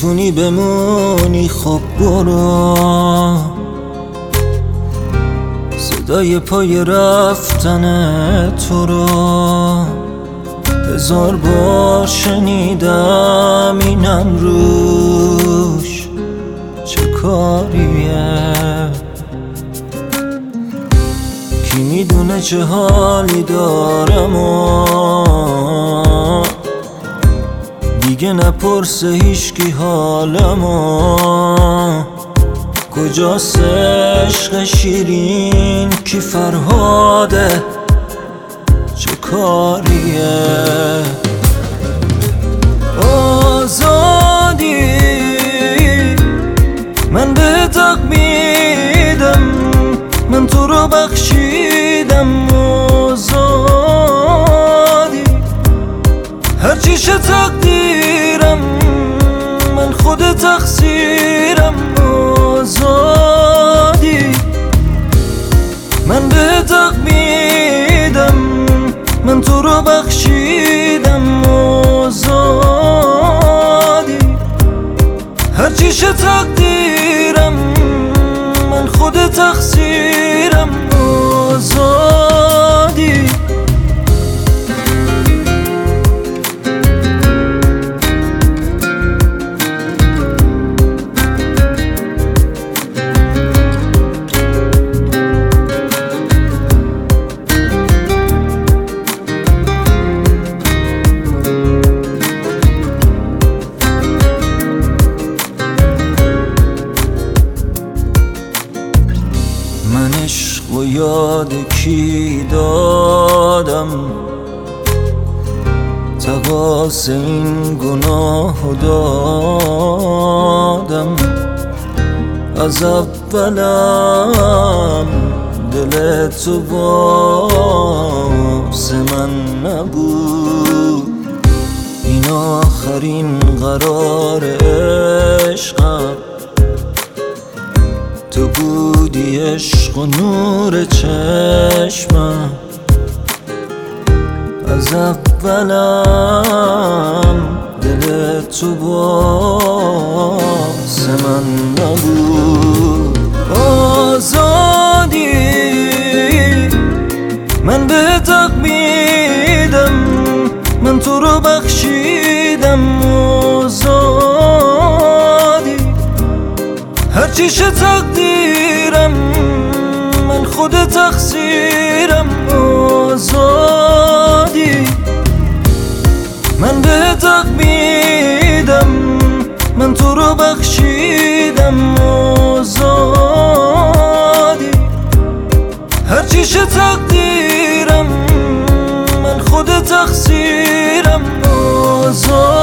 میتونی بمونی خب برو، صدای پای رفتن تو رو 1000 بار شنیدم، اینم روش چه کاریه؟ کی میدونه چه حالی دارم و دیگه نپرسه هیچکی حالمو. کجاست عشق شیرین؟ کی فرهاده؟ چه کاریه؟ آزادی من به تق میدم، من تو رو بخشیدم. آزادی هرچی شه تقدیرم، من خود تقصیرم. آزادی من به تق میدم، من تو رو بخشیدم. آزادی هرچی شه تقدیرم، من خود تقصیرم. آزادی من عشق و یاد کی دادم؟ تقاص این گناه دادم. از اولم دل تو واسه من نبود، این آخرین قرار عشقم. تو بودی عشق و نور چشمم، از اولم دل تو واسه من نبود. آزادی من به تق میدم، من تو رو بخشیدم. آزادی هرچی شه تقدیرم، من خود تقصیرم. آزادی من به تق میدم، من تو رو بخشیدم. آزادی هرچی شه تقدیرم، من خود تقصیرم. آزادی